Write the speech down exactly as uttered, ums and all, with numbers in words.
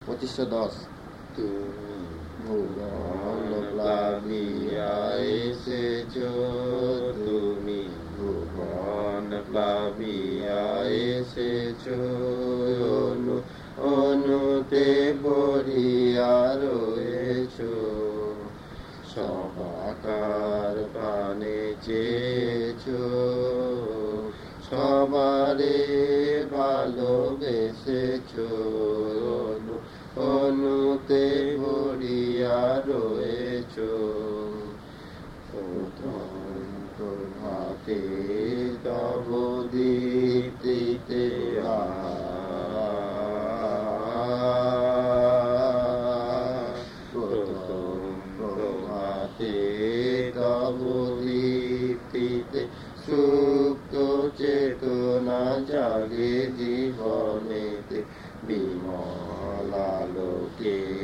পঁচিশশো দশ তুমি ভুবন প্লাবিয়া এসেছ, তুমি ভুবন প্লাবিয়া এসেছ, অনু অনুতে ভরিয়া রয়েছ, সবাকার প্রাণে চেয়েছ, সবারে ভালোবেসেছ, অনু অনুতে ভরিয়া রয়েছ। প্রথম প্রভাতে তব দীপ্তিতে প্রথম প্রভাতে তব দীপ্তিতে সুপ্ত চেতনা জাগে জীবনেতে, বিমল আলোকে